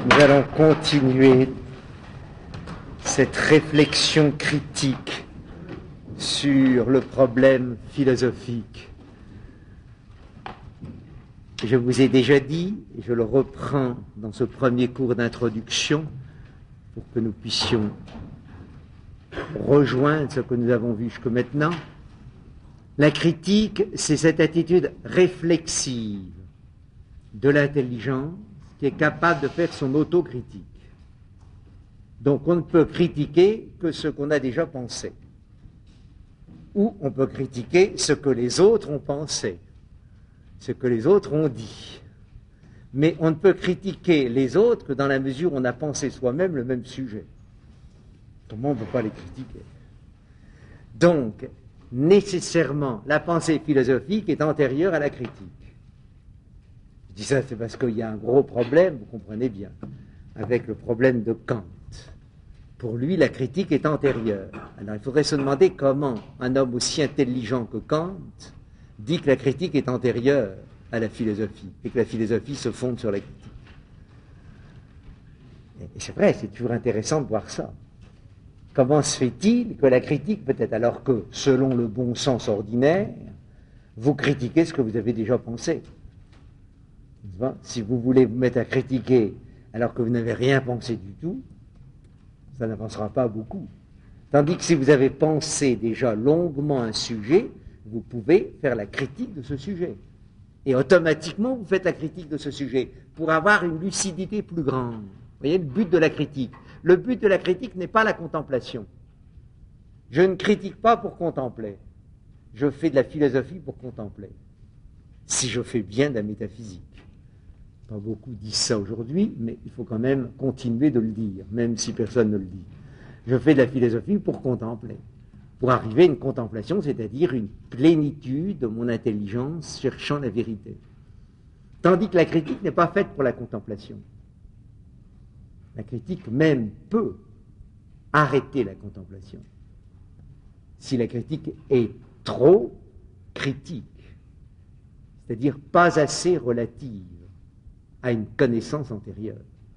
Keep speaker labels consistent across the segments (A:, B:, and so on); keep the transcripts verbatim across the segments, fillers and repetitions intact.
A: Nous allons continuer cette réflexion critique sur le problème philosophique. Je vous ai déjà dit, et je le reprends dans ce premier cours d'introduction, pour que nous puissions rejoindre ce que nous avons vu jusque maintenant. La critique, c'est cette attitude réflexive de l'intelligence qui est capable de faire son autocritique. Donc on ne peut critiquer que ce qu'on a déjà pensé. Ou on peut critiquer ce que les autres ont pensé, ce que les autres ont dit. Mais on ne peut critiquer les autres que dans la mesure où on a pensé soi-même le même sujet. Comment on ne peut pas les critiquer? Donc, nécessairement, la pensée philosophique est antérieure à la critique. Je dis ça, c'est parce qu'il y a un gros problème, vous comprenez bien, avec le problème de Kant. Pour lui, la critique est antérieure. Alors, il faudrait se demander comment un homme aussi intelligent que Kant dit que la critique est antérieure à la philosophie, et que la philosophie se fonde sur la critique. Et c'est vrai, c'est toujours intéressant de voir ça. Comment se fait-il que la critique, peut-être alors que, selon le bon sens ordinaire, vous critiquez ce que vous avez déjà pensé? Si vous voulez vous mettre à critiquer alors que vous n'avez rien pensé du tout, ça n'avancera pas beaucoup. Tandis que si vous avez pensé déjà longuement un sujet, vous pouvez faire la critique de ce sujet. Et automatiquement, vous faites la critique de ce sujet pour avoir une lucidité plus grande. Vous voyez, le but de la critique. Le but de la critique n'est pas la contemplation. Je ne critique pas pour contempler. Je fais de la philosophie pour contempler. Si je fais bien de la métaphysique. Pas beaucoup disent ça aujourd'hui, mais il faut quand même continuer de le dire, même si personne ne le dit. Je fais de la philosophie pour contempler. Pour arriver à une contemplation, c'est-à-dire une plénitude de mon intelligence cherchant la vérité. Tandis que la critique n'est pas faite pour la contemplation. La critique même peut arrêter la contemplation. Si la critique est trop critique, c'est-à-dire pas assez relative à une connaissance antérieure.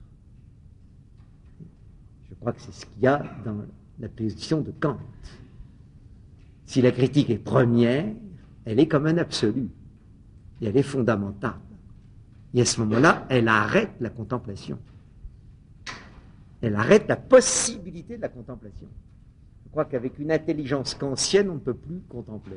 A: Je crois que c'est ce qu'il y a dans la position de Kant. Si la critique est première, elle est comme un absolu, et elle est fondamentale. Et à ce moment-là, elle arrête la contemplation. Elle arrête la possibilité de la contemplation. Je crois qu'avec une intelligence kantienne, on ne peut plus contempler.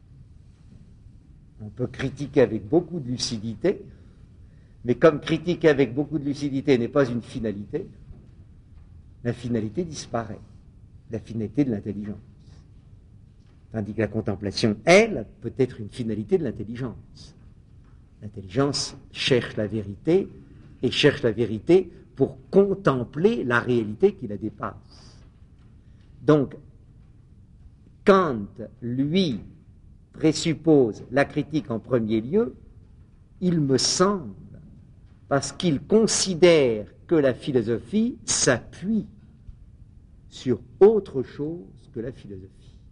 A: On peut critiquer avec beaucoup de lucidité, mais comme critiquer avec beaucoup de lucidité n'est pas une finalité, la finalité disparaît, la finalité de l'intelligence. Tandis que la contemplation, elle, peut être une finalité de l'intelligence. L'intelligence cherche la vérité, et cherche la vérité pour contempler la réalité qui la dépasse. Donc, Kant, lui, présuppose la critique en premier lieu, il me semble, parce qu'il considère que la philosophie s'appuie sur autre chose que la philosophie.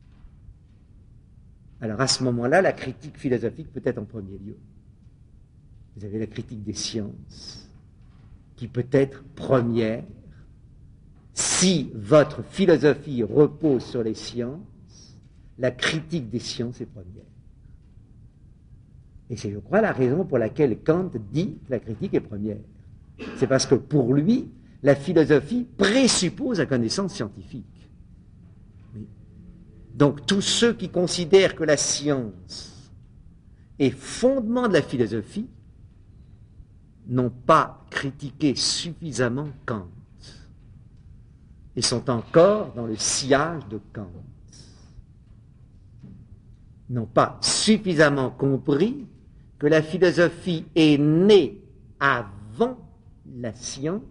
A: Alors à ce moment-là, la critique philosophique peut être en premier lieu. Vous avez la critique des sciences, qui peut être première, si votre philosophie repose sur les sciences, la critique des sciences est première. Et c'est, je crois, la raison pour laquelle Kant dit que la critique est première. C'est parce que pour lui, la philosophie présuppose la connaissance scientifique. Oui. Donc tous ceux qui considèrent que la science est fondement de la philosophie n'ont pas critiqué suffisamment Kant et sont encore dans le sillage de Kant. N'ont pas suffisamment compris que la philosophie est née avant la science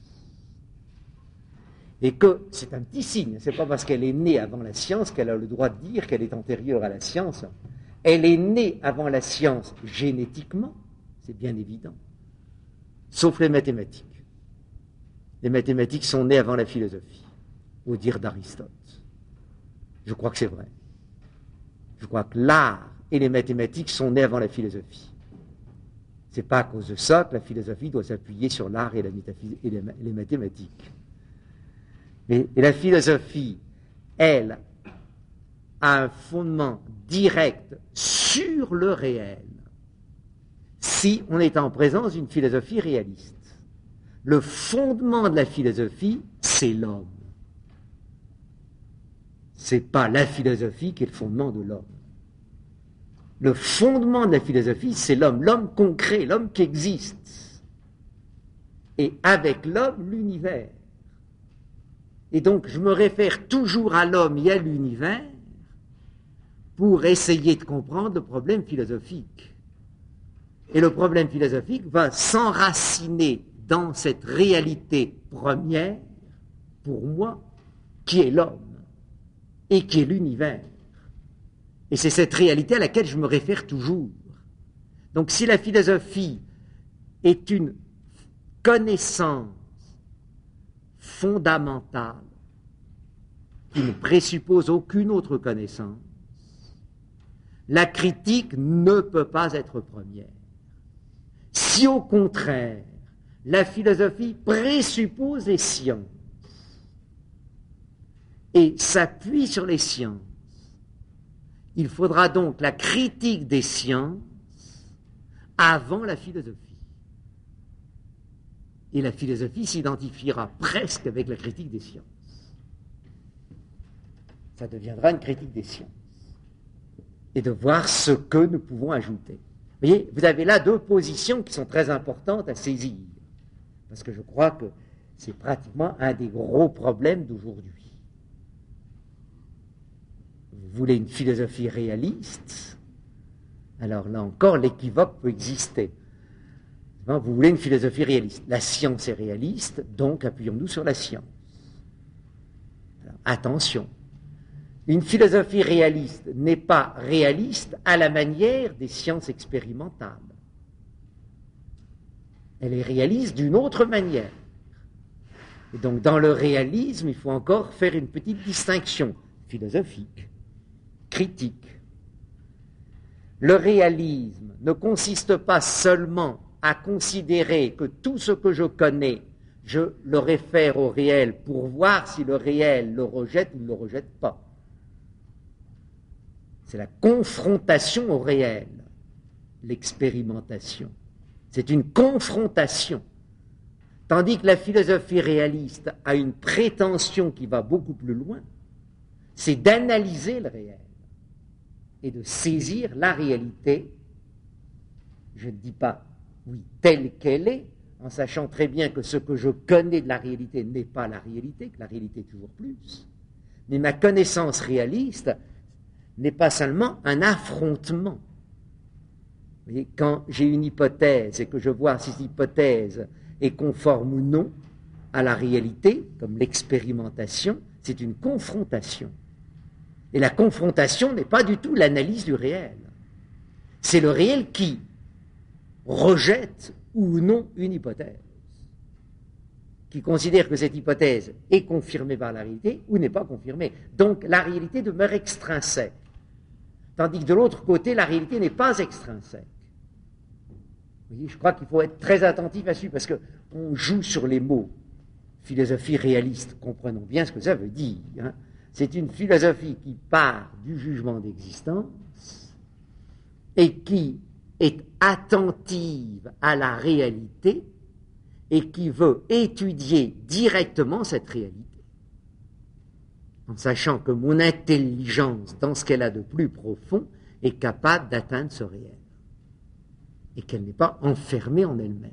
A: et que c'est un petit signe, c'est pas parce qu'elle est née avant la science qu'elle a le droit de dire qu'elle est antérieure à la science. Elle est née avant la science génétiquement, c'est bien évident, sauf les mathématiques. Les mathématiques sont nées avant la philosophie, au dire d'Aristote. Je crois que c'est vrai. Je crois que l'art et les mathématiques sont nés avant la philosophie. C'est pas à cause de ça que la philosophie doit s'appuyer sur l'art et, la métaphys- et les, les mathématiques. Mais et la philosophie, elle, a un fondement direct sur le réel si on est en présence d'une philosophie réaliste. Le fondement de la philosophie, c'est l'homme. C'est pas la philosophie qui est le fondement de l'homme. Le fondement de la philosophie, c'est l'homme, l'homme concret, l'homme qui existe. Et avec l'homme, l'univers. Et donc, je me réfère toujours à l'homme et à l'univers pour essayer de comprendre le problème philosophique. Et le problème philosophique va s'enraciner dans cette réalité première, pour moi, qui est l'homme et qui est l'univers. Et c'est cette réalité à laquelle je me réfère toujours. Donc si la philosophie est une connaissance fondamentale qui ne présuppose aucune autre connaissance, la critique ne peut pas être première. Si au contraire, la philosophie présuppose les sciences et s'appuie sur les sciences, il faudra donc la critique des sciences avant la philosophie. Et la philosophie s'identifiera presque avec la critique des sciences. Ça deviendra une critique des sciences. Et de voir ce que nous pouvons ajouter. Vous voyez, vous avez là deux positions qui sont très importantes à saisir. Parce que je crois que c'est pratiquement un des gros problèmes d'aujourd'hui. Vous voulez une philosophie réaliste, alors là encore l'équivoque peut exister. Vous voulez une philosophie réaliste. La science est réaliste, donc appuyons-nous sur la science. Alors, attention, une philosophie réaliste n'est pas réaliste à la manière des sciences expérimentales. Elle est réaliste d'une autre manière. Et donc dans le réalisme, il faut encore faire une petite distinction philosophique, critique. Le réalisme ne consiste pas seulement à considérer que tout ce que je connais, je le réfère au réel pour voir si le réel le rejette ou ne le rejette pas. C'est la confrontation au réel, l'expérimentation. C'est une confrontation. Tandis que la philosophie réaliste a une prétention qui va beaucoup plus loin, c'est d'analyser le réel et de saisir la réalité, je ne dis pas, oui, telle qu'elle est, en sachant très bien que ce que je connais de la réalité n'est pas la réalité, que la réalité est toujours plus, mais ma connaissance réaliste n'est pas seulement un affrontement. Vous voyez, quand j'ai une hypothèse et que je vois si cette hypothèse est conforme ou non à la réalité, comme l'expérimentation, c'est une confrontation. Et la confrontation n'est pas du tout l'analyse du réel. C'est le réel qui rejette ou non une hypothèse, qui considère que cette hypothèse est confirmée par la réalité ou n'est pas confirmée. Donc la réalité demeure extrinsèque. Tandis que de l'autre côté, la réalité n'est pas extrinsèque. Vous voyez, je crois qu'il faut être très attentif à ce parce qu'on joue sur les mots. Philosophie réaliste, comprenons bien ce que ça veut dire. Hein. C'est une philosophie qui part du jugement d'existence et qui est attentive à la réalité et qui veut étudier directement cette réalité. En sachant que mon intelligence, dans ce qu'elle a de plus profond, est capable d'atteindre ce réel. Et qu'elle n'est pas enfermée en elle-même.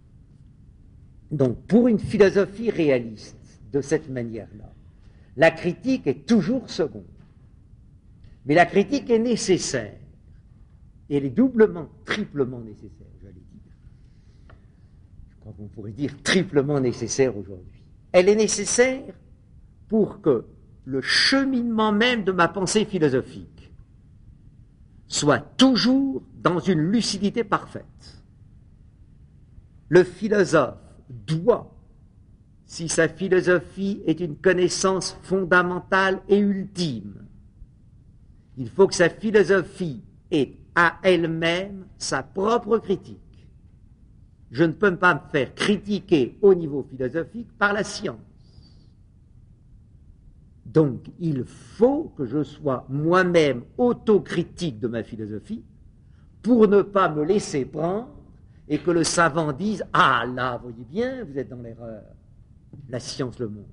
A: Donc, pour une philosophie réaliste, de cette manière-là, la critique est toujours seconde. Mais la critique est nécessaire. Et elle est doublement, triplement nécessaire, j'allais dire. Je crois qu'on pourrait dire triplement nécessaire aujourd'hui. Elle est nécessaire pour que le cheminement même de ma pensée philosophique soit toujours dans une lucidité parfaite. Le philosophe doit, si sa philosophie est une connaissance fondamentale et ultime, il faut que sa philosophie ait à elle-même sa propre critique. je ne peux pas me faire critiquer au niveau philosophique par la science. Donc, il faut que je sois moi-même autocritique de ma philosophie pour ne pas me laisser prendre et que le savant dise « Ah là, voyez bien, vous êtes dans l'erreur. La science le montre. »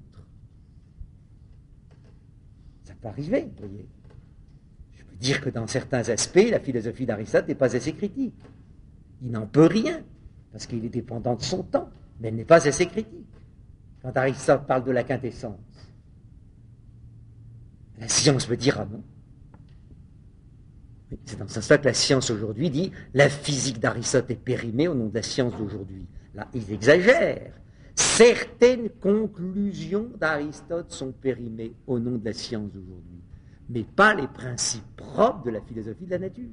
A: Ça peut arriver, vous voyez. Je peux dire que dans certains aspects, la philosophie d'Aristote n'est pas assez critique. Il n'en peut rien, parce qu'il est dépendant de son temps, mais elle n'est pas assez critique. Quand Aristote parle de la quintessence, la science me dira non. C'est dans ce sens-là que la science aujourd'hui dit la physique d'Aristote est périmée au nom de la science d'aujourd'hui. Là, ils exagèrent. Certaines conclusions d'Aristote sont périmées au nom de la science d'aujourd'hui, mais pas les principes propres de la philosophie de la nature.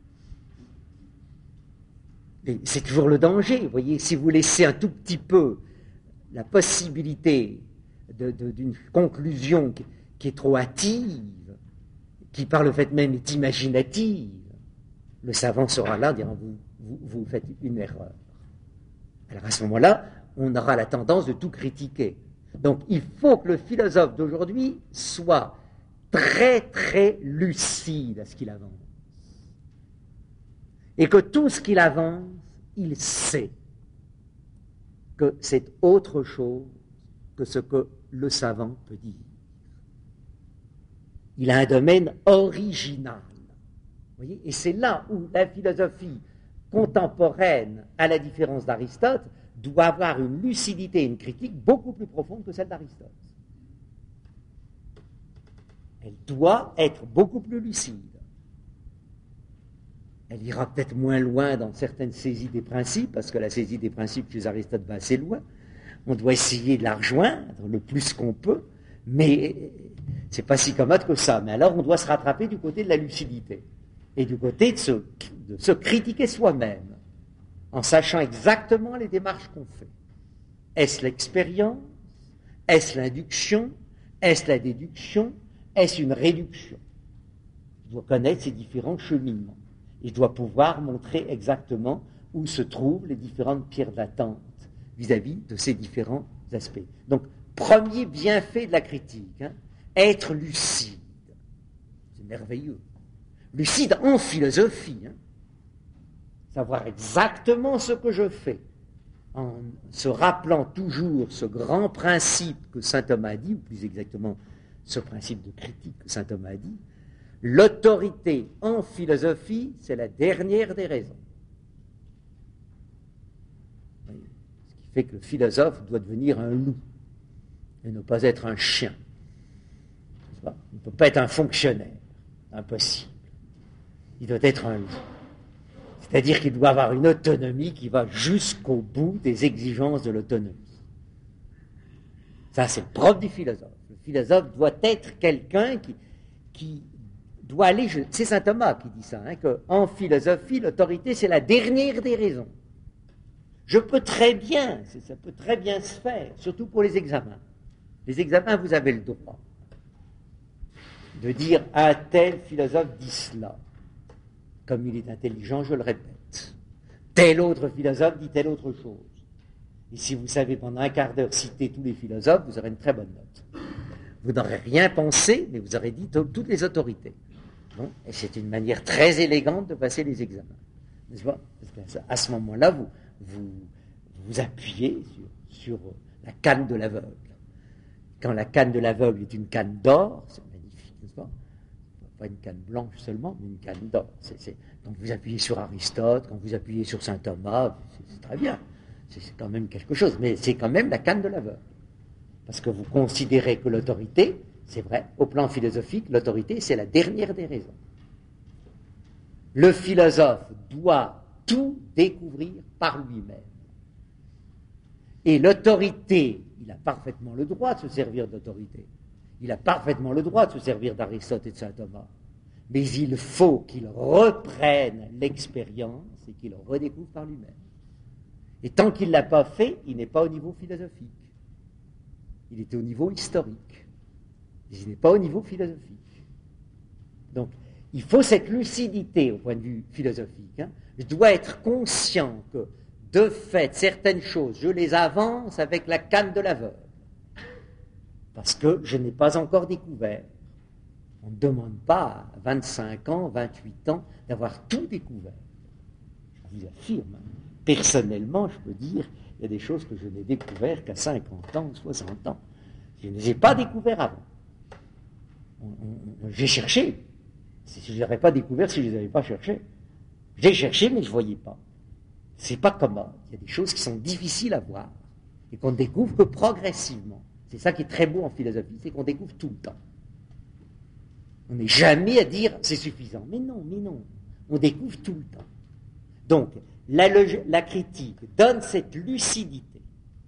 A: Et c'est toujours le danger, vous voyez, si vous laissez un tout petit peu la possibilité de, de, d'une conclusion qui, qui est trop hâtive, qui par le fait même est imaginative, le savant sera là, dira vous, vous, vous faites une erreur. Alors à ce moment-là, on aura la tendance de tout critiquer. Donc il faut que le philosophe d'aujourd'hui soit très très lucide à ce qu'il avance. Et que tout ce qu'il avance, il sait que c'est autre chose que ce que le savant peut dire. Il a un domaine original. Vous voyez, et c'est là où la philosophie contemporaine, à la différence d'Aristote, doit avoir une lucidité et une critique beaucoup plus profonde que celle d'Aristote. Elle doit être beaucoup plus lucide. Elle ira peut-être moins loin dans certaines saisies des principes, parce que la saisie des principes chez Aristote va assez loin. On doit essayer de la rejoindre le plus qu'on peut, mais c'est pas si commode que ça. Mais alors on doit se rattraper du côté de la lucidité et du côté de se, de se critiquer soi-même, en sachant exactement les démarches qu'on fait. Est-ce l'expérience? Est-ce l'induction? Est-ce la déduction? Est-ce une réduction? Je dois connaître ces différents cheminements. Et je dois pouvoir montrer exactement où se trouvent les différentes pierres d'attente vis-à-vis de ces différents aspects. Donc, premier bienfait de la critique, hein, être lucide. C'est merveilleux. Lucide en philosophie. Hein. Savoir exactement ce que je fais, en se rappelant toujours ce grand principe que saint Thomas a dit, ou plus exactement ce principe de critique que saint Thomas a dit, l'autorité en philosophie, c'est la dernière des raisons. Ce qui fait que le philosophe doit devenir un loup et ne pas être un chien. Il ne peut pas être un fonctionnaire, impossible. Il doit être un loup. C'est-à-dire qu'il doit avoir une autonomie qui va jusqu'au bout des exigences de l'autonomie. Ça, c'est le propre du philosophe. Le philosophe doit être quelqu'un qui, qui doit aller... C'est saint Thomas qui dit ça, hein, qu'en philosophie, l'autorité, c'est la dernière des raisons. Je peux très bien, ça peut très bien se faire, surtout pour les examens. Les examens, vous avez le droit de dire un tel philosophe dit cela. Comme il est intelligent, je le répète. Tel autre philosophe dit telle autre chose. Et si vous savez pendant un quart d'heure citer tous les philosophes, vous aurez une très bonne note. Vous n'aurez rien pensé, mais vous aurez dit t- toutes les autorités. Bon, et c'est une manière très élégante de passer les examens. N'est-ce pas? Parce que à ce moment-là, vous vous, vous appuyez sur, sur la canne de l'aveugle. Quand la canne de l'aveugle est une canne d'or, c'est magnifique, n'est-ce pas? Pas une canne blanche seulement, mais une canne d'or. C'est, c'est... Donc vous appuyez sur Aristote, quand vous appuyez sur saint Thomas, c'est, c'est très bien. C'est, c'est quand même quelque chose, mais c'est quand même la canne de l'aveugle. Parce que vous considérez que l'autorité, c'est vrai, au plan philosophique, l'autorité, c'est la dernière des raisons. Le philosophe doit tout découvrir par lui-même. Et l'autorité, il a parfaitement le droit de se servir d'autorité. Il a parfaitement le droit de se servir d'Aristote et de saint Thomas. Mais il faut qu'il reprenne l'expérience et qu'il redécouvre par lui-même. Et tant qu'il ne l'a pas fait, il n'est pas au niveau philosophique. Il était au niveau historique. Mais il n'est pas au niveau philosophique. Donc, il faut cette lucidité au point de vue philosophique. Hein. Je dois être conscient que de fait, certaines choses, je les avance avec la canne de l'aveugle, parce que je n'ai pas encore découvert. On ne demande pas à vingt-cinq ans, vingt-huit ans, d'avoir tout découvert. Je vous affirme, personnellement, je peux dire, il y a des choses que je n'ai découvertes qu'à cinquante ans, soixante ans. Je ne les ai pas découvertes avant. On, on, j'ai cherché. Je ne les aurais pas découvertes si je ne les avais pas cherchées. J'ai cherché, mais je ne voyais pas. C'est pas commode. Il y a des choses qui sont difficiles à voir et qu'on ne découvre que progressivement. C'est ça qui est très beau en philosophie, c'est qu'on découvre tout le temps. On n'est jamais à dire c'est suffisant. Mais non, mais non. On découvre tout le temps. Donc, la, la critique donne cette lucidité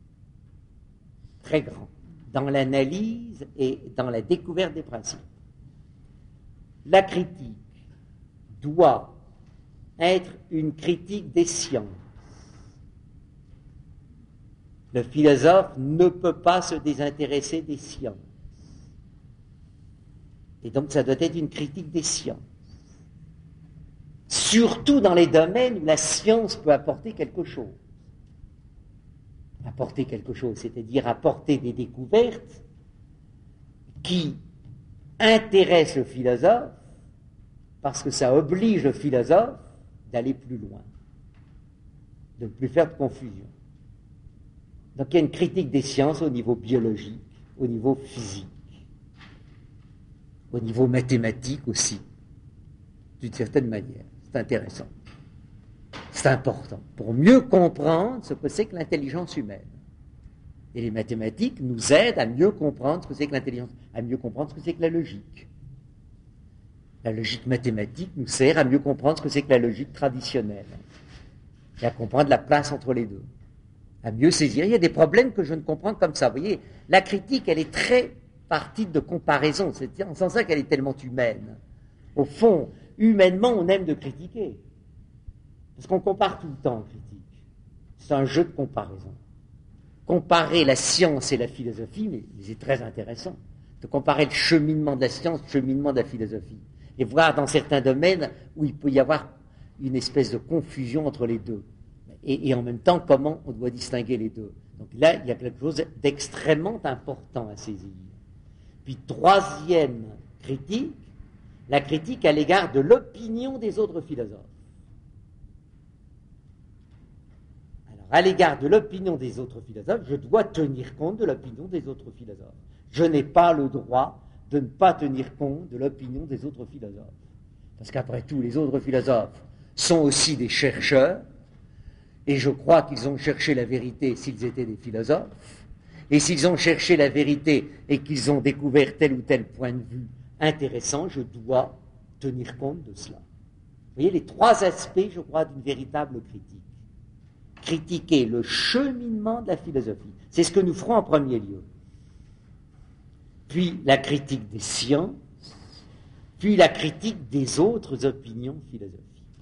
A: très grande dans l'analyse et dans la découverte des principes. La critique doit être une critique des sciences. Le philosophe ne peut pas se désintéresser des sciences. Et donc ça doit être une critique des sciences. Surtout dans les domaines où la science peut apporter quelque chose. Apporter quelque chose, c'est-à-dire apporter des découvertes qui intéressent le philosophe parce que ça oblige le philosophe d'aller plus loin, de ne plus faire de confusion. Donc il y a une critique des sciences au niveau biologique, au niveau physique, au niveau mathématique aussi, d'une certaine manière. C'est intéressant. C'est important pour mieux comprendre ce que c'est que l'intelligence humaine. Et les mathématiques nous aident à mieux comprendre ce que c'est que l'intelligence, à mieux comprendre ce que c'est que la logique. La logique mathématique nous sert à mieux comprendre ce que c'est que la logique traditionnelle et à comprendre la place entre les deux, à mieux saisir. Il y a des problèmes que je ne comprends comme ça. Vous voyez, la critique, elle est très partie de comparaison. C'est en sens ça qu'elle est tellement humaine. Au fond, humainement, on aime de critiquer. Parce qu'on compare tout le temps en critique. C'est un jeu de comparaison. Comparer la science et la philosophie, mais, mais c'est très intéressant. De comparer le cheminement de la science, le cheminement de la philosophie. Et voir dans certains domaines où il peut y avoir une espèce de confusion entre les deux. Et, et en même temps, comment on doit distinguer les deux. Donc là, il y a quelque chose d'extrêmement important à saisir. Puis troisième critique, la critique à l'égard de l'opinion des autres philosophes. Alors, à l'égard de l'opinion des autres philosophes, je dois tenir compte de l'opinion des autres philosophes. Je n'ai pas le droit de ne pas tenir compte de l'opinion des autres philosophes. Parce qu'après tout, les autres philosophes sont aussi des chercheurs, et je crois qu'ils ont cherché la vérité s'ils étaient des philosophes, et s'ils ont cherché la vérité et qu'ils ont découvert tel ou tel point de vue intéressant, je dois tenir compte de cela. Vous voyez les trois aspects, je crois, d'une véritable critique. Critiquer le cheminement de la philosophie. C'est ce que nous ferons en premier lieu. Puis la critique des sciences, puis la critique des autres opinions philosophiques.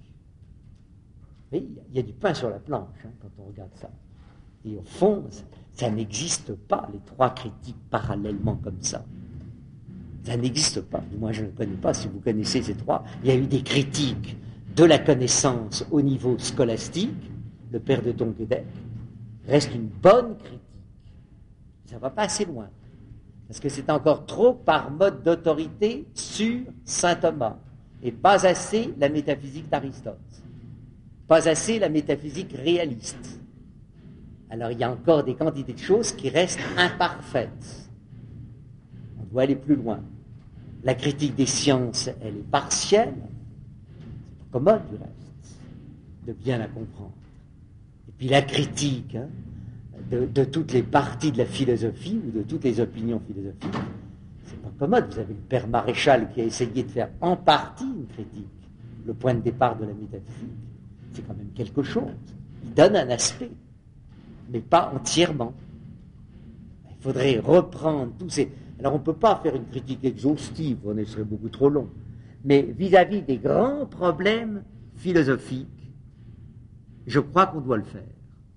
A: Il y a du pain sur la planche hein, quand on regarde ça. Et au fond, ça, ça n'existe pas, les trois critiques parallèlement comme ça. Ça n'existe pas. Moi, je ne connais pas, si vous connaissez ces trois. Il y a eu des critiques de la connaissance au niveau scolastique. Le père de Tonquédec reste une bonne critique. Ça ne va pas assez loin. Parce que c'est encore trop par mode d'autorité sur saint Thomas, et pas assez la métaphysique d'Aristote, pas assez la métaphysique réaliste. Alors il y a encore des quantités de choses qui restent imparfaites. On doit aller plus loin. La critique des sciences, elle est partielle, c'est pas commode du reste, de bien la comprendre. Et puis la critique, hein, De, de toutes les parties de la philosophie ou de toutes les opinions philosophiques, c'est pas commode. Vous avez le père Maréchal qui a essayé de faire en partie une critique, le point de départ de la métaphysique. C'est quand même quelque chose. Il donne un aspect, mais pas entièrement. Il faudrait reprendre tous ces... Alors on ne peut pas faire une critique exhaustive, on serait beaucoup trop long, mais vis-à-vis des grands problèmes philosophiques, je crois qu'on doit le faire.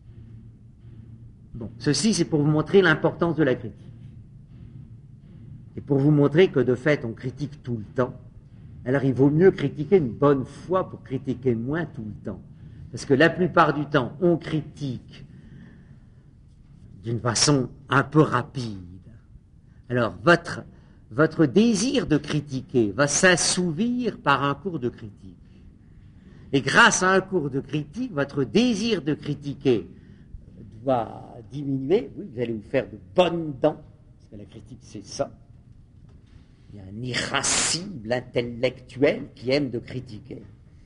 A: Bon, ceci c'est pour vous montrer l'importance de la critique. Et pour vous montrer que de fait on critique tout le temps. Alors il vaut mieux critiquer une bonne fois pour critiquer moins tout le temps. Parce que la plupart du temps, on critique d'une façon un peu rapide. Alors, votre, votre désir de critiquer va s'assouvir par un cours de critique. Et grâce à un cours de critique, votre désir de critiquer va diminuer. Oui, vous allez vous faire de bonnes dents, parce que la critique, c'est ça. Il y a un irascible intellectuel qui aime de critiquer.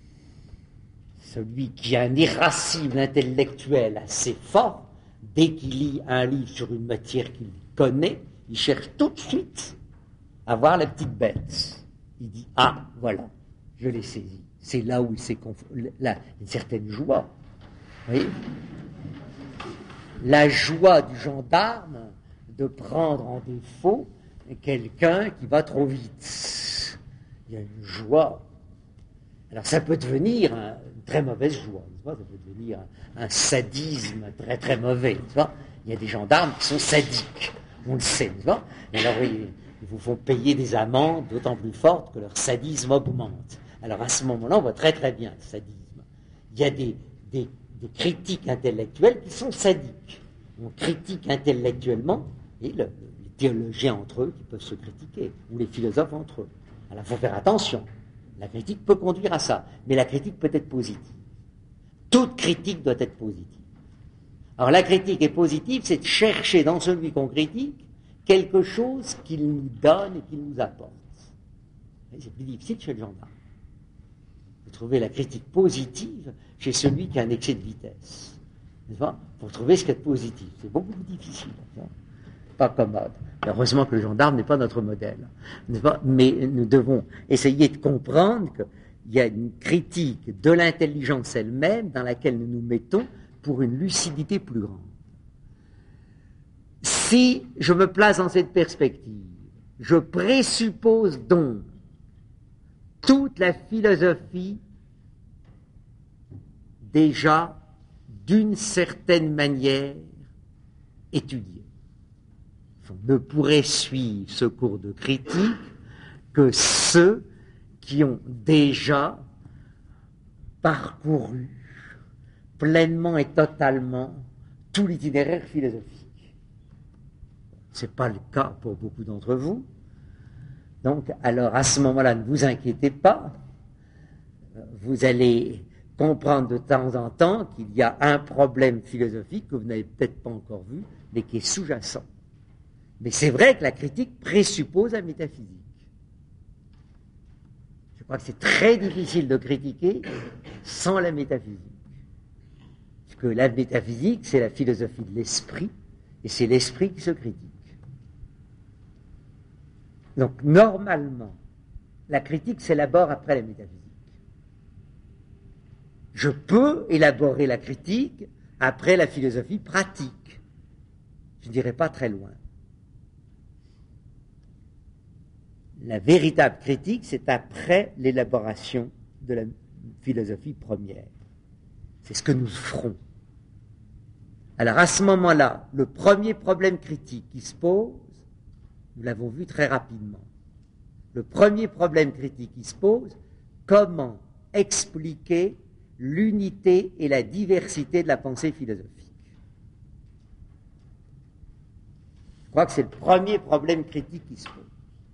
A: Celui qui a un irascible intellectuel assez fort, dès qu'il lit un livre sur une matière qu'il connaît, il cherche tout de suite à voir la petite bête. Il dit « Ah, voilà, je l'ai saisi. » C'est là où il s'est confronté, là, une certaine joie. Vous voyez ? La joie du gendarme de prendre en défaut quelqu'un qui va trop vite. Il y a une joie. Alors ça peut devenir un, une très mauvaise joie, n'est-ce pas ? Ça peut devenir un, un sadisme très très mauvais, n'est-ce pas ? Il y a des gendarmes qui sont sadiques, on le sait, n'est-ce pas ? Et alors ils, ils vous font payer des amendes d'autant plus fortes que leur sadisme augmente. Alors à ce moment-là, on voit très très bien le sadisme. Il y a des, des, des critiques intellectuelles qui sont sadiques. On critique intellectuellement, et le, les théologiens entre eux qui peuvent se critiquer, ou les philosophes entre eux. Alors il faut faire attention. La critique peut conduire à ça, mais la critique peut être positive. Toute critique doit être positive. Alors la critique est positive, c'est de chercher dans celui qu'on critique quelque chose qu'il nous donne et qu'il nous apporte. C'est plus difficile chez le gendarme. Vous trouvez la critique positive chez celui qui a un excès de vitesse. N'est-ce pas ? Pour trouver ce qui est positif. C'est beaucoup plus difficile. Pas commode. Heureusement que le gendarme n'est pas notre modèle. N'est-ce pas ? Mais nous devons essayer de comprendre qu'il y a une critique de l'intelligence elle-même dans laquelle nous nous mettons pour une lucidité plus grande. Si je me place dans cette perspective, je présuppose donc toute la philosophie déjà d'une certaine manière étudiée. On ne pourrait suivre ce cours de critique que ceux qui ont déjà parcouru pleinement et totalement tout l'itinéraire philosophique. Ce n'est pas le cas pour beaucoup d'entre vous. Donc, alors à ce moment-là, ne vous inquiétez pas. Vous allez comprendre de temps en temps qu'il y a un problème philosophique que vous n'avez peut-être pas encore vu, mais qui est sous-jacent. Mais c'est vrai que la critique présuppose la métaphysique. Je crois que c'est très difficile de critiquer sans la métaphysique. Parce que la métaphysique, c'est la philosophie de l'esprit, et c'est l'esprit qui se critique. Donc, normalement, la critique s'élabore après la métaphysique. Je peux élaborer la critique après la philosophie pratique. Je ne dirais pas très loin. La véritable critique, c'est après l'élaboration de la philosophie première. C'est ce que nous ferons. Alors, à ce moment-là, le premier problème critique qui se pose, nous l'avons vu très rapidement. Le premier problème critique qui se pose, comment expliquer l'unité et la diversité de la pensée philosophique. Je crois que c'est le premier problème critique qui se pose.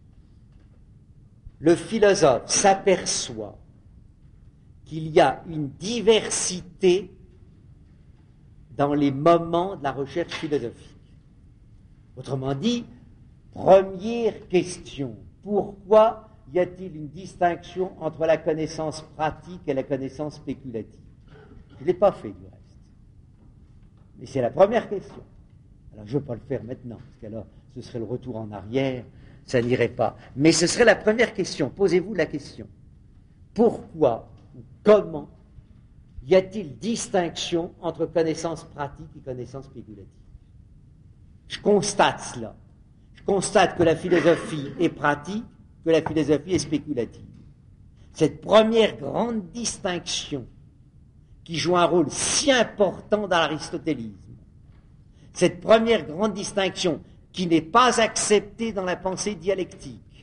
A: Le philosophe s'aperçoit qu'il y a une diversité dans les moments de la recherche philosophique. Autrement dit, première question, pourquoi y a-t-il une distinction entre la connaissance pratique et la connaissance spéculative ? Je ne l'ai pas fait du reste. Mais c'est la première question. Alors je ne vais pas le faire maintenant, parce qu'alors ce serait le retour en arrière, ça n'irait pas. Mais ce serait la première question. Posez-vous la question. Pourquoi ou comment y a-t-il distinction entre connaissance pratique et connaissance spéculative ? Je constate cela. Je constate que la philosophie est pratique, que la philosophie est spéculative. Cette première grande distinction qui joue un rôle si important dans l'aristotélisme, cette première grande distinction qui n'est pas acceptée dans la pensée dialectique,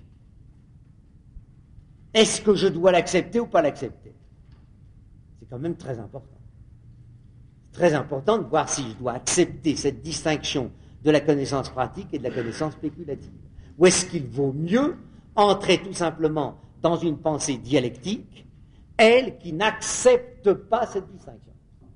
A: est-ce que je dois l'accepter ou pas l'accepter ? C'est quand même très important. très important de voir si je dois accepter cette distinction de la connaissance pratique et de la connaissance spéculative. Ou est-ce qu'il vaut mieux entrer tout simplement dans une pensée dialectique, elle qui n'accepte pas cette distinction.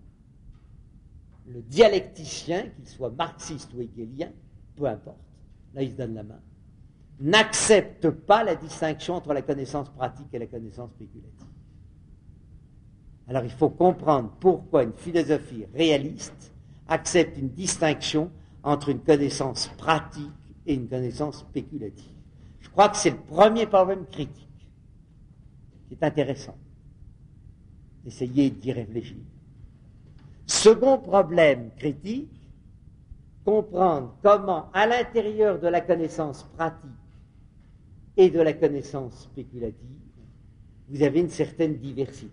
A: Le dialecticien, qu'il soit marxiste ou hegelien, peu importe, là il se donne la main, n'accepte pas la distinction entre la connaissance pratique et la connaissance spéculative. Alors il faut comprendre pourquoi une philosophie réaliste accepte une distinction entre une connaissance pratique et une connaissance spéculative. Je crois que c'est le premier problème critique qui est intéressant. Essayez d'y réfléchir. Second problème critique, comprendre comment, à l'intérieur de la connaissance pratique et de la connaissance spéculative, vous avez une certaine diversité.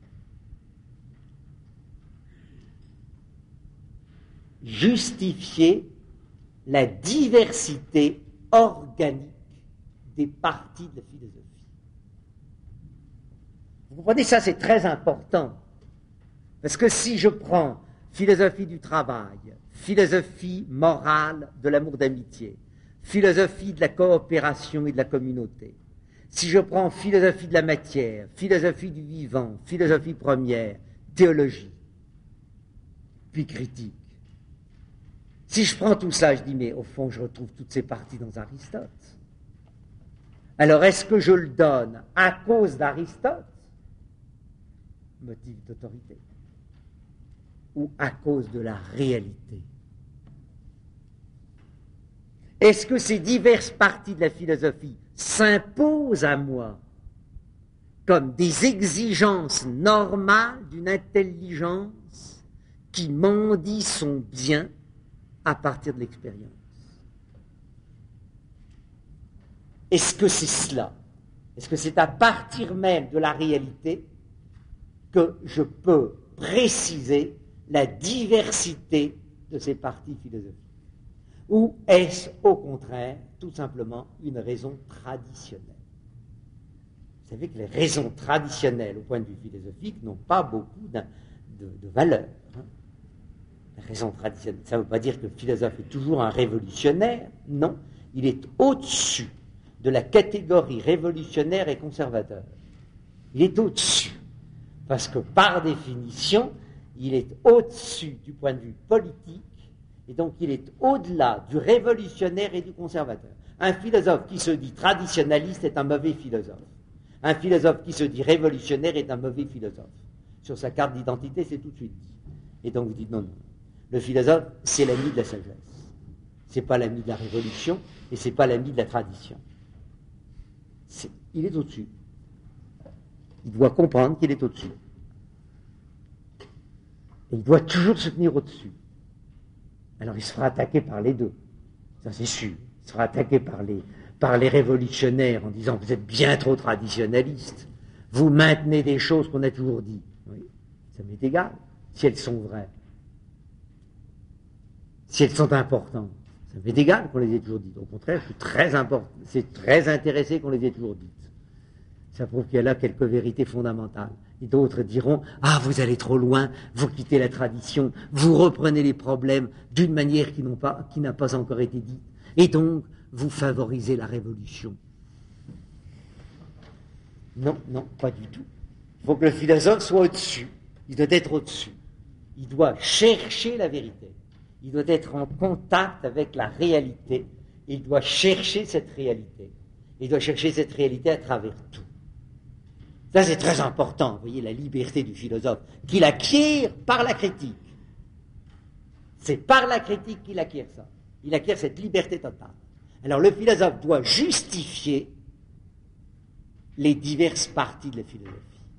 A: Justifier la diversité organique des parties de la philosophie. Vous comprenez, ça c'est très important. Parce que si je prends philosophie du travail, philosophie morale de l'amour d'amitié, philosophie de la coopération et de la communauté, si je prends philosophie de la matière, philosophie du vivant, philosophie première, théologie, puis critique, si je prends tout ça, je dis, mais au fond, je retrouve toutes ces parties dans Aristote. Alors, est-ce que je le donne à cause d'Aristote, motif d'autorité, ou à cause de la réalité? Est-ce que ces diverses parties de la philosophie s'imposent à moi comme des exigences normales d'une intelligence qui mendie son bien à partir de l'expérience? Est-ce que c'est cela? Est-ce que c'est à partir même de la réalité que je peux préciser la diversité de ces parties philosophiques? Ou est-ce au contraire tout simplement une raison traditionnelle? Vous savez que les raisons traditionnelles au point de vue philosophique n'ont pas beaucoup de, de valeur. Hein. La raison traditionnelle, ça ne veut pas dire que le philosophe est toujours un révolutionnaire, non, il est au-dessus de la catégorie révolutionnaire et conservateur. Il est au-dessus, parce que par définition, il est au-dessus du point de vue politique, et donc il est au-delà du révolutionnaire et du conservateur. Un philosophe qui se dit traditionnaliste est un mauvais philosophe. Un philosophe qui se dit révolutionnaire est un mauvais philosophe. Sur sa carte d'identité, c'est tout de suite dit. Et donc vous dites non, non. Le philosophe, c'est l'ami de la sagesse. C'est pas l'ami de la révolution, et c'est pas l'ami de la tradition. C'est, il est au-dessus. Il doit comprendre qu'il est au-dessus. Et il doit toujours se tenir au-dessus. Alors il se fera attaquer par les deux. Ça c'est sûr. Il sera attaqué par les, par les révolutionnaires en disant vous êtes bien trop traditionnalistes. Vous maintenez des choses qu'on a toujours dit. Oui, ça m'est égal si elles sont vraies. Si elles sont importantes. Ça m'est égal qu'on les ait toujours dites. Au contraire, je suis très important, c'est très intéressé qu'on les ait toujours dites. Ça prouve qu'il y a là quelques vérités fondamentales. Et d'autres diront, ah, vous allez trop loin, vous quittez la tradition, vous reprenez les problèmes d'une manière qui, n'ont pas, qui n'a pas encore été dite. Et donc, vous favorisez la révolution. Non, non, pas du tout. Il faut que le philosophe soit au-dessus. Il doit être au-dessus. Il doit chercher la vérité. Il doit être en contact avec la réalité. Il doit chercher cette réalité. Il doit chercher cette réalité à travers tout. Ça, c'est très important, vous voyez, la liberté du philosophe, qu'il acquiert par la critique. C'est par la critique qu'il acquiert ça. Il acquiert cette liberté totale. Alors, le philosophe doit justifier les diverses parties de la philosophie.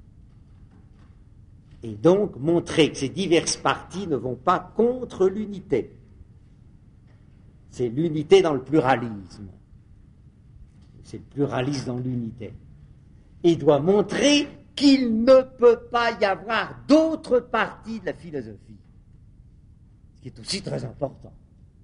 A: Et donc, montrer que ces diverses parties ne vont pas contre l'unité. C'est l'unité dans le pluralisme. C'est le pluralisme dans l'unité. Il doit montrer qu'il ne peut pas y avoir d'autres parties de la philosophie. Ce qui est aussi très important.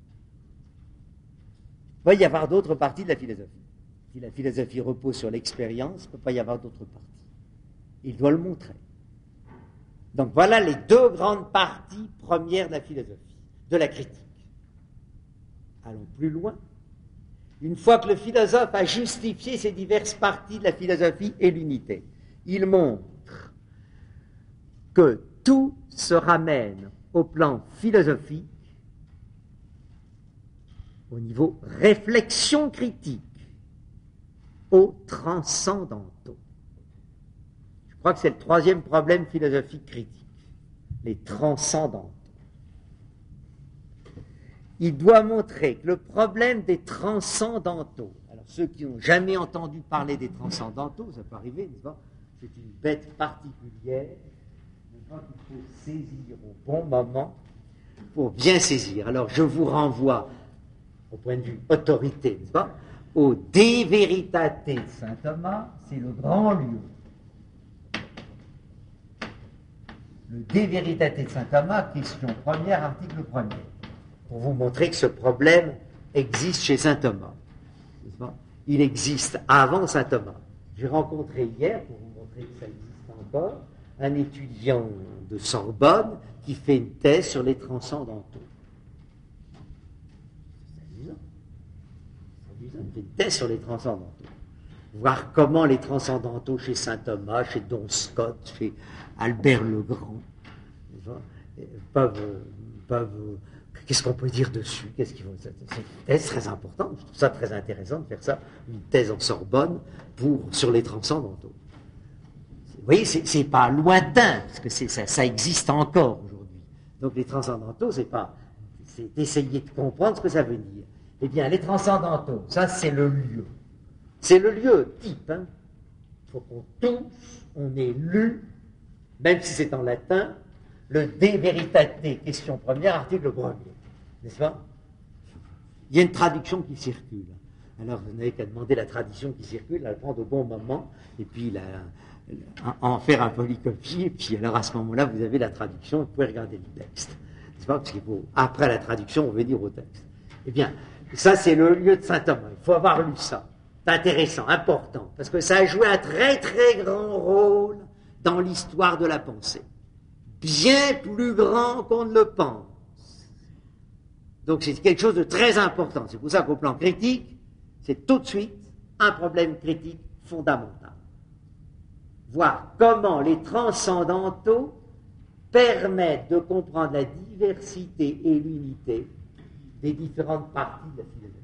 A: Il ne peut pas y avoir d'autres parties de la philosophie. Si la philosophie repose sur l'expérience, il ne peut pas y avoir d'autres parties. Il doit le montrer. Donc voilà les deux grandes parties premières de la philosophie, de la critique. Allons plus loin. Une fois que le philosophe a justifié ces diverses parties de la philosophie et l'unité, il montre que tout se ramène au plan philosophique, au niveau réflexion critique, aux transcendantaux. Je crois que c'est le troisième problème philosophique critique, les transcendantaux. Il doit montrer que le problème des transcendantaux, alors ceux qui n'ont jamais entendu parler des transcendantaux, ça peut arriver, n'est-ce pas? C'est une bête particulière, qu'il faut saisir au bon moment pour bien saisir. Alors je vous renvoie, au point de vue autorité, n'est-ce pas, au De Veritate de saint Thomas, c'est le grand lieu. Le De Veritate de saint Thomas, question première, article premier. Pour vous montrer que ce problème existe chez saint Thomas. N'est-ce pas? Il existe avant saint Thomas. J'ai rencontré hier, pour vous montrer que ça existe encore, un étudiant de Sorbonne qui fait une thèse sur les transcendantaux. C'est amusant. C'est amusant. Il fait une thèse sur les transcendantaux. Voir comment les transcendantaux chez saint Thomas, chez Don Scott, chez Albert le Grand, peuvent, peuvent qu'est-ce qu'on peut dire dessus? Qu'est-ce qu'il faut... C'est une thèse très importante. Je trouve ça très intéressant de faire ça, une thèse en Sorbonne pour, sur les transcendantaux. Vous voyez, c'est, c'est pas lointain, parce que c'est, ça, ça existe encore aujourd'hui. Donc les transcendantaux, c'est pas, c'est d'essayer de comprendre ce que ça veut dire. Eh bien, les transcendantaux, ça c'est le lieu. C'est le lieu type. Hein. Il faut qu'on tous, on ait lu, même si c'est en latin, le De Veritate, question première, article premier. N'est-ce pas? Il y a une traduction qui circule. Alors vous n'avez qu'à demander la traduction qui circule, à la prendre au bon moment, et puis la, la, en faire un polycopie, et puis alors à ce moment-là, vous avez la traduction, vous pouvez regarder le texte. N'est-ce pas? Parce qu'il faut, après la traduction, revenir au texte. Eh bien, ça c'est le lieu de saint Thomas. Il faut avoir lu ça. C'est intéressant, important, parce que ça a joué un très très grand rôle dans l'histoire de la pensée. Bien plus grand qu'on ne le pense. Donc c'est quelque chose de très important. C'est pour ça qu'au plan critique, c'est tout de suite un problème critique fondamental. Voir comment les transcendantaux permettent de comprendre la diversité et l'unité des différentes parties de la philosophie.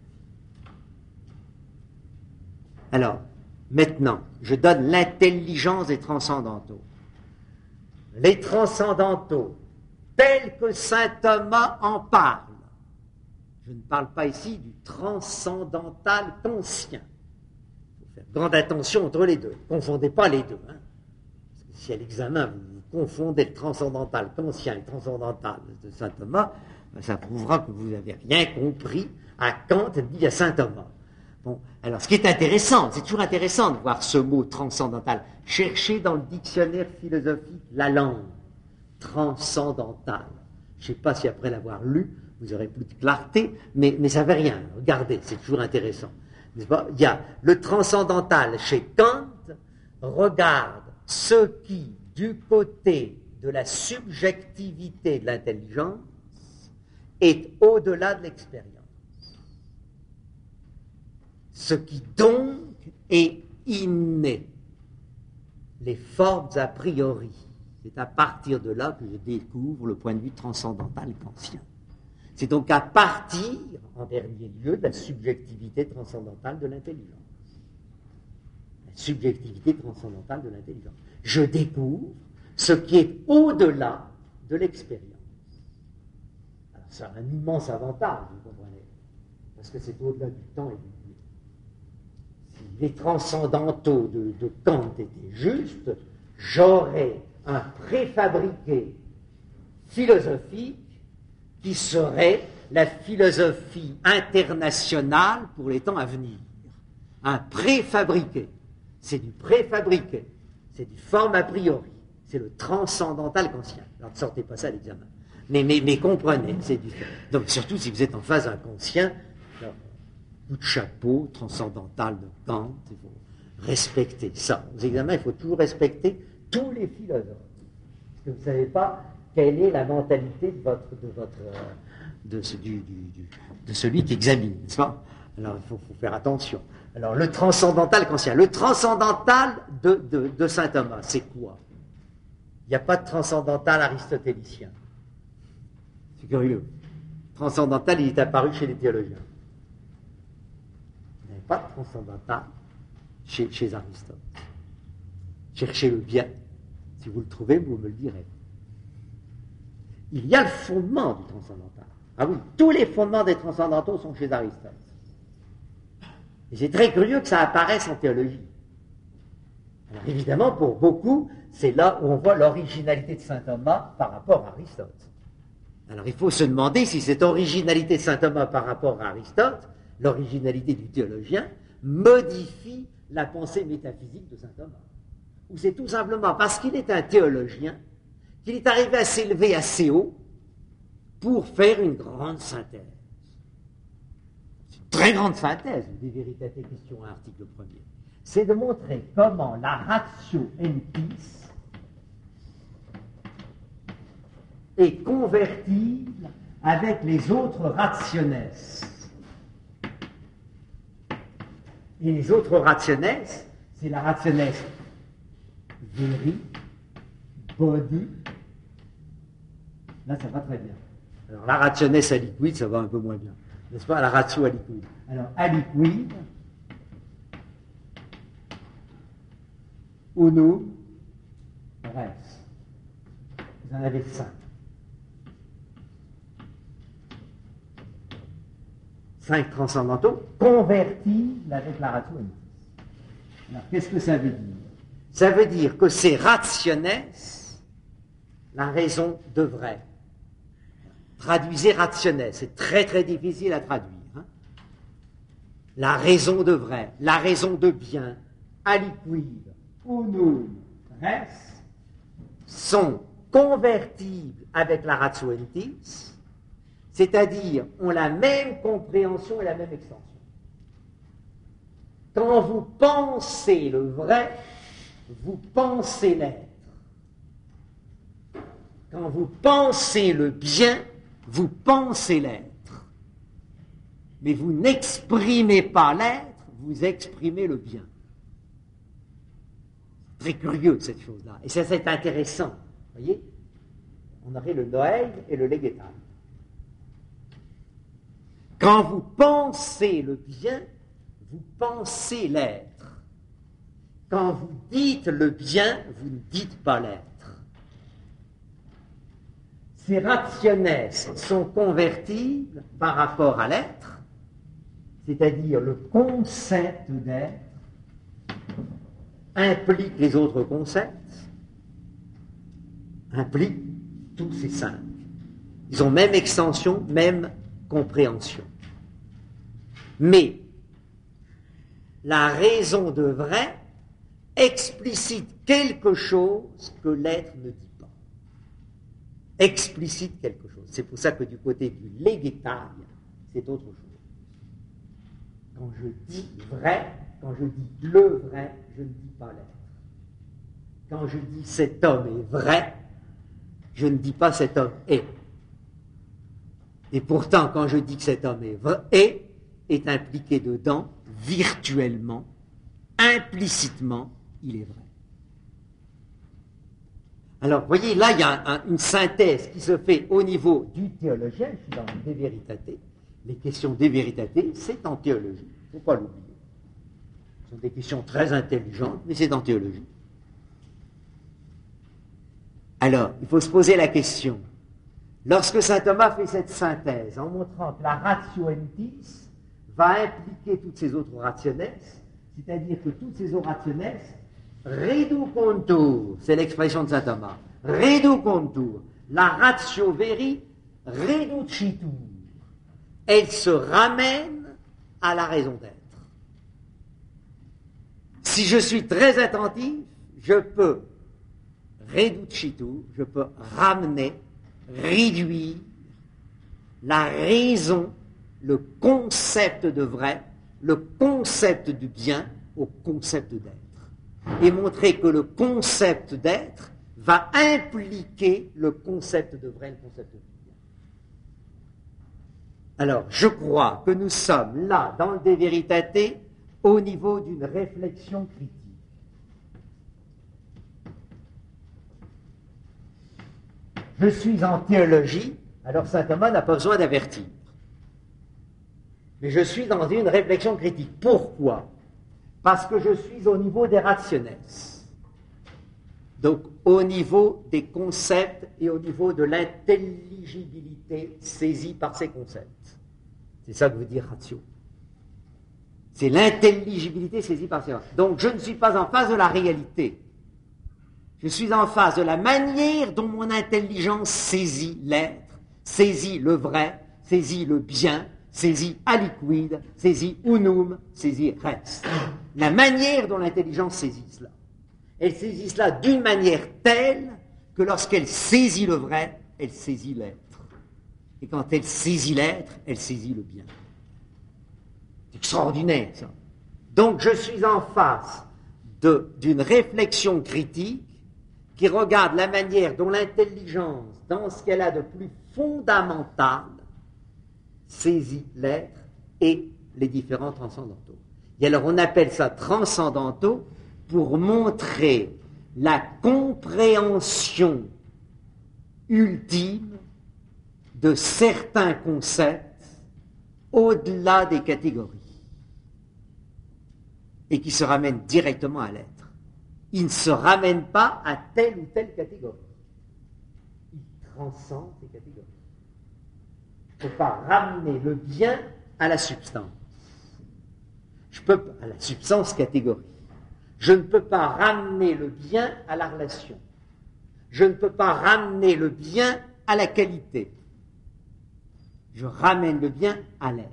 A: Alors, maintenant, je donne l'intelligence des transcendantaux. Les transcendantaux, tels que saint Thomas en parle. Je ne parle pas ici du transcendantal conscient. Il faut faire grande attention entre les deux. Ne confondez pas les deux. Hein. Parce que si à l'examen, vous, vous confondez le transcendantal conscient et le transcendantal de saint Thomas, ben ça prouvera que vous n'avez rien compris à Kant dit à saint Thomas. Bon, alors ce qui est intéressant, c'est toujours intéressant de voir ce mot transcendantal. Cherchez dans le dictionnaire philosophique la langue transcendantale. Je ne sais pas si après l'avoir lu, vous aurez plus de clarté, mais, mais ça ne veut rien. Regardez, c'est toujours intéressant. N'est-ce pas? Il y a le transcendantal chez Kant, regarde ce qui, du côté de la subjectivité de l'intelligence, est au-delà de l'expérience. Ce qui donc est inné, les formes a priori. C'est à partir de là que je découvre le point de vue transcendantal kantien. C'est donc à partir, en dernier lieu, de la subjectivité transcendantale de l'intelligence. La subjectivité transcendantale de l'intelligence. Je découvre ce qui est au-delà de l'expérience. Alors ça a un immense avantage, vous comprenez, parce que c'est au-delà du temps et du lieu. Si les transcendantaux de, de Kant étaient justes, j'aurais un préfabriqué philosophique qui serait la philosophie internationale pour les temps à venir. Un préfabriqué. C'est du préfabriqué. C'est du forme a priori. C'est le transcendantal conscient. Alors ne sortez pas ça à l'examen. Mais, mais, mais comprenez, c'est différent. Donc surtout si vous êtes en face d'un conscient, alors, coup de chapeau, transcendantal de Kant, il faut respecter ça. Aux examens, il faut toujours respecter tous les philosophes. Parce que vous ne savez pas quelle est la mentalité de, votre, de, votre, de, ce, du, du, du, de celui qui examine, n'est-ce pas? Alors il faut, faut faire attention. Alors le transcendantal kantien, le transcendantal de, de, de saint Thomas, c'est quoi? Il n'y a pas de transcendantal aristotélicien. C'est curieux. Transcendantal, il est apparu chez les théologiens. Il n'y avait pas de transcendantal chez, chez Aristote. Cherchez le bien. Si vous le trouvez, vous me le direz. Il y a le fondement du transcendantal. Ah oui, tous les fondements des transcendantaux sont chez Aristote. Et c'est très curieux que ça apparaisse en théologie. Alors évidemment, pour beaucoup, c'est là où on voit l'originalité de saint Thomas par rapport à Aristote. Alors il faut se demander si cette originalité de saint Thomas par rapport à Aristote, l'originalité du théologien, modifie la pensée métaphysique de saint Thomas. Ou c'est tout simplement parce qu'il est un théologien qu'il est arrivé à s'élever assez haut pour faire une grande synthèse. C'est une très grande synthèse, des Veritate question un, article premier. C'est de montrer comment la ratio entis est convertible avec les autres rationes. Et les autres rationes, c'est la rationes veri, body. Là, ça va très bien. Alors, la rationes à liquide, ça va un peu moins bien. N'est-ce pas? La ratio à liquide. Alors, à liquide, unum res. Vous en avez cinq. Cinq transcendantaux convertibles avec la ratio entis. Alors, qu'est-ce que ça veut dire? Ça veut dire que c'est rationes, la raison de vrai. Traduisez rationes, c'est très très difficile à traduire. Hein? La raison de vrai, la raison de bien, aliquid, unum, res, sont convertibles avec la ratio entis, c'est-à-dire ont la même compréhension et la même extension. Quand vous pensez le vrai, vous pensez l'être. Quand vous pensez le bien, vous pensez l'être. Mais vous n'exprimez pas l'être, vous exprimez le bien. Très curieux cette chose-là. Et ça, c'est intéressant. Vous voyez? On aurait le Noël et le Legetal. Quand vous pensez le bien, vous pensez l'être. Quand vous dites le bien, vous ne dites pas l'être. Ces rationes sont convertibles par rapport à l'être, c'est-à-dire le concept d'être implique les autres concepts, implique tous ces cinq. Ils ont même extension, même compréhension. Mais la raison de vrai explicite quelque chose que l'être ne dit pas. Explicite quelque chose. C'est pour ça que du côté du Legetal, c'est autre chose. Quand je dis vrai, quand je dis le vrai, je ne dis pas l'être. Quand je dis cet homme est vrai, je ne dis pas cet homme est. Et pourtant, quand je dis que cet homme est vrai, est, est impliqué dedans, virtuellement, implicitement, il est vrai. Alors, vous voyez, là, il y a un, une synthèse qui se fait au niveau du théologien, je suis dans des véritatés. Les questions des véritatés, c'est en théologie, il ne faut pas l'oublier. Ce sont des questions très intelligentes, mais c'est en théologie. Alors, il faut se poser la question. Lorsque saint Thomas fait cette synthèse, en montrant que la ratio entis va impliquer toutes ces autres rationes, c'est-à-dire que toutes ces autres rationes reducuntur, c'est l'expression de saint Thomas, reducuntur, la ratio veri reducitur, elle se ramène à la raison d'être. Si je suis très attentif, je peux reducitur, je peux ramener, réduire la raison, le concept de vrai, le concept du bien au concept d'être. Et montrer que le concept d'être va impliquer le concept de vrai, le concept de bien. Alors, je crois que nous sommes là, dans le De Veritate, au niveau d'une réflexion critique. Je suis en théologie, alors saint Thomas n'a pas besoin d'avertir. Mais je suis dans une réflexion critique. Pourquoi? Parce que je suis au niveau des rationes. Donc, au niveau des concepts et au niveau de l'intelligibilité saisie par ces concepts. C'est ça que veut dire ratio. C'est l'intelligibilité saisie par ces concepts. Donc, je ne suis pas en face de la réalité. Je suis en face de la manière dont mon intelligence saisit l'être, saisit le vrai, saisit le bien, saisit aliquid, saisit unum, saisit res. La manière dont l'intelligence saisit cela. Elle saisit cela d'une manière telle que lorsqu'elle saisit le vrai, elle saisit l'être. Et quand elle saisit l'être, elle saisit le bien. C'est extraordinaire, ça. Donc, je suis en face de, d'une réflexion critique qui regarde la manière dont l'intelligence, dans ce qu'elle a de plus fondamental, saisit l'être et les différents transcendantaux. Et alors, on appelle ça transcendantaux pour montrer la compréhension ultime de certains concepts au-delà des catégories et qui se ramènent directement à l'être. Ils ne se ramènent pas à telle ou telle catégorie. Ils transcendent ces catégories. Il ne faut pas ramener le bien à la substance. Je peux à la substance catégorique. Je ne peux pas ramener le bien à la relation. Je ne peux pas ramener le bien à la qualité. Je ramène le bien à l'être.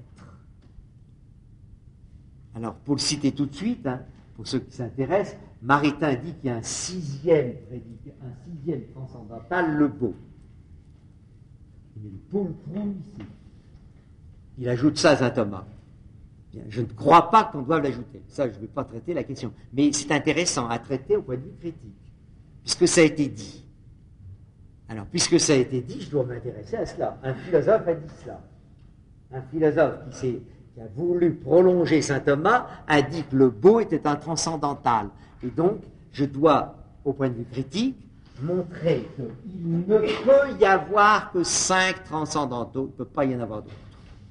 A: Alors, pour le citer tout de suite, hein, pour ceux qui s'intéressent, Maritain dit qu'il y a un sixième prédicat, un sixième transcendantal, le beau. Il met le poultron ici. Il ajoute ça à saint Thomas. Bien, je ne crois pas qu'on doive l'ajouter. Ça, je ne vais pas traiter la question. Mais c'est intéressant à traiter au point de vue critique, puisque ça a été dit. Alors, puisque ça a été dit, je dois m'intéresser à cela. Un philosophe a dit cela. Un philosophe qui, s'est, qui a voulu prolonger saint Thomas a dit que le beau était un transcendantal. Et donc, je dois, au point de vue critique, montrer qu'il ne peut y avoir que cinq transcendantaux. Il ne peut pas y en avoir d'autres.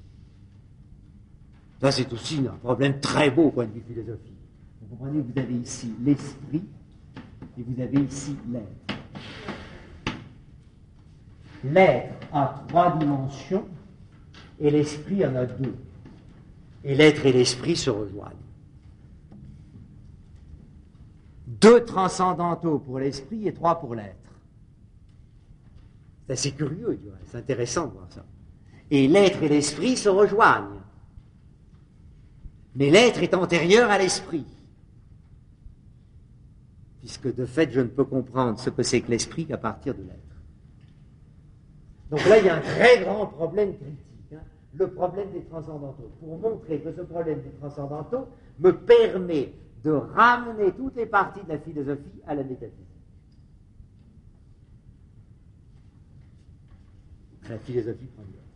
A: Ça, c'est aussi un problème très beau au point de vue philosophique. Vous comprenez, vous avez ici l'esprit et vous avez ici l'être. L'être a trois dimensions et l'esprit en a deux. Et l'être et l'esprit se rejoignent. Deux transcendantaux pour l'esprit et trois pour l'être. C'est assez curieux, c'est intéressant de voir ça. Et l'être et l'esprit se rejoignent. Mais l'être est antérieur à l'esprit. Puisque de fait, je ne peux comprendre ce que c'est que l'esprit qu'à partir de l'être. Donc là, il y a un très grand problème critique, hein, le problème des transcendantaux. Pour montrer que ce problème des transcendantaux me permet de ramener toutes les parties de la philosophie à la métaphysique. La philosophie première.